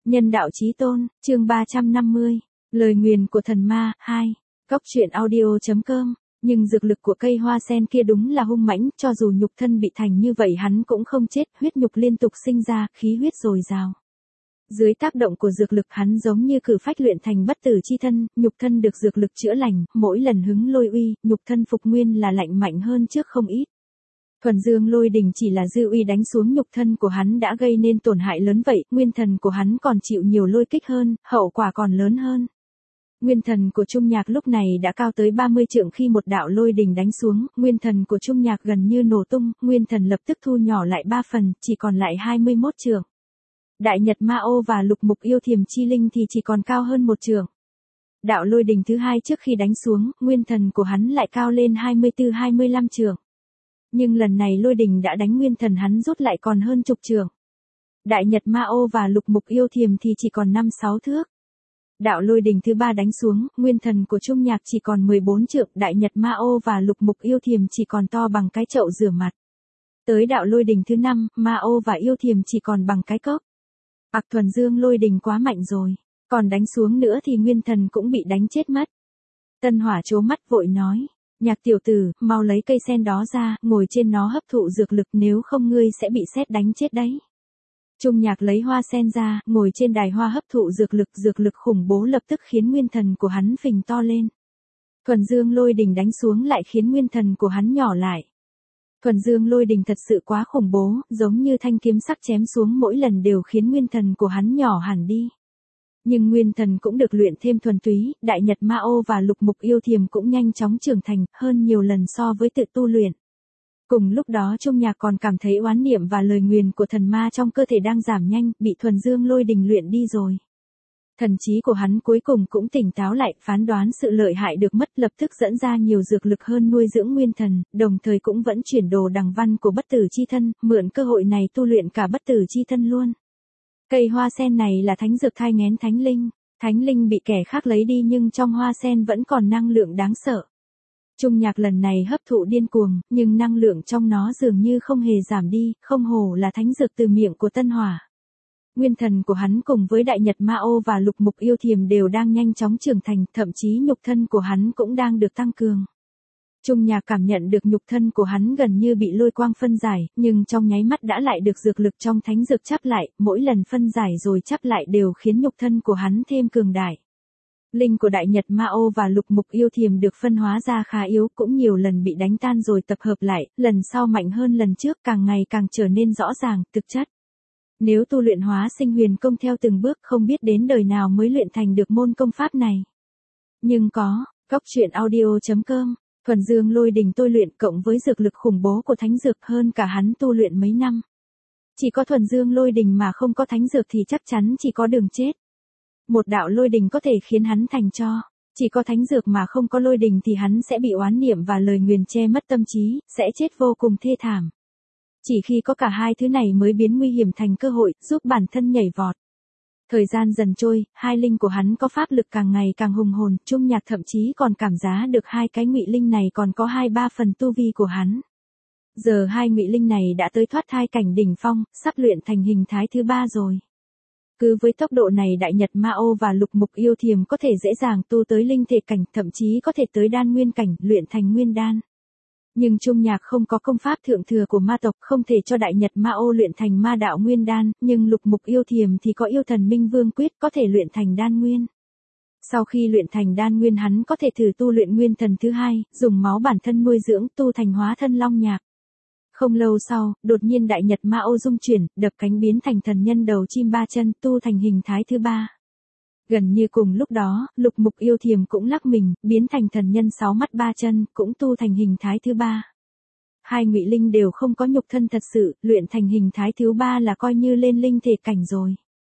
Nhân đạo chí tôn, chương 350. Lời nguyền của thần ma, 2. Cóc truyện audio.com. Nhưng dược lực của cây hoa sen kia đúng là hung mãnh, cho dù nhục thân bị thành như vậy hắn cũng không chết, huyết nhục liên tục sinh ra, khí huyết dồi dào. Dưới tác động của dược lực hắn giống như cử phách luyện thành bất tử chi thân, nhục thân được dược lực chữa lành, mỗi lần hứng lôi uy, nhục thân phục nguyên là lạnh mạnh hơn trước không ít. Thuần dương lôi đình chỉ là dư uy đánh xuống nhục thân của hắn đã gây nên tổn hại lớn vậy, nguyên thần của hắn còn chịu nhiều lôi kích hơn, hậu quả còn lớn hơn. Nguyên thần của Trung Nhạc lúc này đã cao tới 30 trượng khi một đạo lôi đình đánh xuống, nguyên thần của Trung Nhạc gần như nổ tung, nguyên thần lập tức thu nhỏ lại 3 phần, chỉ còn lại 21 trượng. Đại Nhật Ma Ô và Lục Mục Yêu Thiềm Chi Linh thì chỉ còn cao hơn 1 trượng. Đạo lôi đình thứ hai trước khi đánh xuống, nguyên thần của hắn lại cao lên 24-25 trượng. Nhưng lần này lôi đình đã đánh nguyên thần hắn rút lại còn hơn chục trượng. Đại Nhật Ma Ô và Lục Mục Yêu Thiềm thì chỉ còn 5-6 thước. Đạo lôi đình thứ ba đánh xuống, nguyên thần của Trung Nhạc chỉ còn 14 trượng, Đại Nhật Ma Ô và Lục Mục Yêu Thiềm chỉ còn to bằng cái chậu rửa mặt. Tới đạo lôi đình thứ 5, Ma Ô và Yêu Thiềm chỉ còn bằng cái cốc. Thuần dương lôi đình quá mạnh rồi, còn đánh xuống nữa thì nguyên thần cũng bị đánh chết mất. Tân Hỏa trố mắt vội nói, Nhạc tiểu tử, mau lấy cây sen đó ra, ngồi trên nó hấp thụ dược lực, nếu không ngươi sẽ bị sét đánh chết đấy. Trung Nhạc lấy hoa sen ra, ngồi trên đài hoa hấp thụ dược lực khủng bố lập tức khiến nguyên thần của hắn phình to lên. Thuần dương lôi đình đánh xuống lại khiến nguyên thần của hắn nhỏ lại. Thuần dương lôi đình thật sự quá khủng bố, giống như thanh kiếm sắc chém xuống mỗi lần đều khiến nguyên thần của hắn nhỏ hẳn đi. Nhưng nguyên thần cũng được luyện thêm thuần túy, Đại Nhật Ma Ô và Lục Mục Yêu Thiềm cũng nhanh chóng trưởng thành, hơn nhiều lần so với tự tu luyện. Cùng lúc đó Trung Nhạc còn cảm thấy oán niệm và lời nguyền của thần ma trong cơ thể đang giảm nhanh, bị thuần dương lôi đình luyện đi rồi. Thần trí của hắn cuối cùng cũng tỉnh táo lại, phán đoán sự lợi hại được mất, lập tức dẫn ra nhiều dược lực hơn nuôi dưỡng nguyên thần, đồng thời cũng vẫn chuyển đồ đằng văn của bất tử chi thân, mượn cơ hội này tu luyện cả bất tử chi thân luôn. Cây hoa sen này là thánh dược thai nghén thánh linh bị kẻ khác lấy đi nhưng trong hoa sen vẫn còn năng lượng đáng sợ. Trung Nhạc lần này hấp thụ điên cuồng, nhưng năng lượng trong nó dường như không hề giảm đi, không hổ là thánh dược từ miệng của Tân Hỏa. Nguyên thần của hắn cùng với Đại Nhật Ma Ô và Lục Mục Yêu Thiềm đều đang nhanh chóng trưởng thành, thậm chí nhục thân của hắn cũng đang được tăng cường. Trung Nhạc cảm nhận được nhục thân của hắn gần như bị lôi quang phân giải, nhưng trong nháy mắt đã lại được dược lực trong thánh dược chắp lại, mỗi lần phân giải rồi chắp lại đều khiến nhục thân của hắn thêm cường đại. Linh của Đại Nhật Ma Ô và Lục Mục Yêu Thiềm được phân hóa ra khá yếu, cũng nhiều lần bị đánh tan rồi tập hợp lại, lần sau mạnh hơn lần trước, càng ngày càng trở nên rõ ràng, thực chất. Nếu tu luyện hóa sinh huyền công theo từng bước không biết đến đời nào mới luyện thành được môn công pháp này. Nhưng có, Cóc truyện audio.com, thuần dương lôi đình tôi luyện cộng với dược lực khủng bố của thánh dược hơn cả hắn tu luyện mấy năm. Chỉ có thuần dương lôi đình mà không có thánh dược thì chắc chắn chỉ có đường chết. Một đạo lôi đình có thể khiến hắn thành tro, chỉ có thánh dược mà không có lôi đình thì hắn sẽ bị oán niệm và lời nguyền che mất tâm trí, sẽ chết vô cùng thê thảm. Chỉ khi có cả hai thứ này mới biến nguy hiểm thành cơ hội, giúp bản thân nhảy vọt. Thời gian dần trôi, hai linh của hắn có pháp lực càng ngày càng hùng hồn, Trung Nhạc thậm chí còn cảm giá được hai cái ngụy linh này còn có 2-3 phần tu vi của hắn. Giờ hai ngụy linh này đã tới thoát thai cảnh đỉnh phong, sắp luyện thành hình thái thứ 3 rồi. Cứ với tốc độ này Đại Nhật Ma Ô và Lục Mục Yêu Thiềm có thể dễ dàng tu tới linh thể cảnh, thậm chí có thể tới đan nguyên cảnh, luyện thành nguyên đan. Nhưng Trung Nhạc không có công pháp thượng thừa của ma tộc, không thể cho Đại Nhật Ma Ô luyện thành ma đạo nguyên đan, nhưng Lục Mục Yêu Thiềm thì có yêu thần minh vương quyết, có thể luyện thành đan nguyên. Sau khi luyện thành đan nguyên hắn có thể thử tu luyện nguyên thần thứ 2, dùng máu bản thân nuôi dưỡng, tu thành hóa thân long nhạc. Không lâu sau, đột nhiên Đại Nhật Ma Ô rung chuyển, đập cánh biến thành thần nhân đầu chim 3 chân, tu thành hình thái thứ 3. Gần như cùng lúc đó, Lục Mục Yêu Thiềm cũng lắc mình, biến thành thần nhân 6 mắt 3 chân, cũng tu thành hình thái thứ 3. Hai ngụy linh đều không có nhục thân thật sự, luyện thành hình thái thứ 3 là coi như lên linh thể cảnh rồi.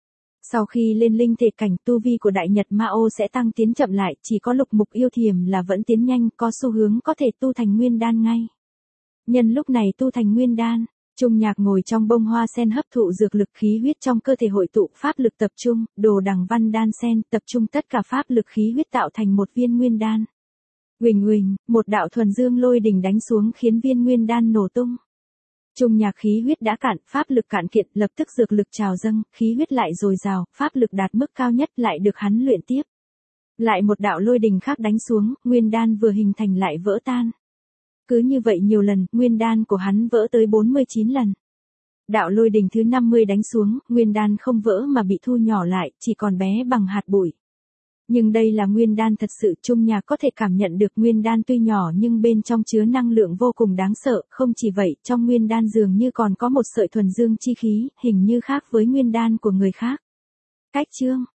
Sau khi lên linh thể cảnh, tu vi của Đại Nhật Ma Ô sẽ tăng tiến chậm lại, chỉ có Lục Mục Yêu Thiềm là vẫn tiến nhanh, có xu hướng có thể tu thành nguyên đan ngay. Nhân lúc này tu thành nguyên đan, Trung Nhạc ngồi trong bông hoa sen hấp thụ dược lực, khí huyết trong cơ thể hội tụ, pháp lực tập trung, đồ đằng văn đan sen, tập trung tất cả pháp lực khí huyết tạo thành một viên nguyên đan. Huỳnh huỳnh, một đạo thuần dương lôi đình đánh xuống khiến viên nguyên đan nổ tung. Trung nhạc khí huyết đã cạn, pháp lực cạn kiệt, lập tức dược lực trào dâng, khí huyết lại dồi dào, pháp lực đạt mức cao nhất lại được hắn luyện tiếp. Lại một đạo lôi đình khác đánh xuống, nguyên đan vừa hình thành lại vỡ tan. Cứ như vậy nhiều lần, nguyên đan của hắn vỡ tới 49 lần. Đạo lôi đình thứ 50 đánh xuống, nguyên đan không vỡ mà bị thu nhỏ lại, chỉ còn bé bằng hạt bụi. Nhưng đây là nguyên đan thật sự, Trung nhạc có thể cảm nhận được nguyên đan tuy nhỏ nhưng bên trong chứa năng lượng vô cùng đáng sợ, không chỉ vậy, trong nguyên đan dường như còn có một sợi thuần dương chi khí, hình như khác với nguyên đan của người khác. Cách chương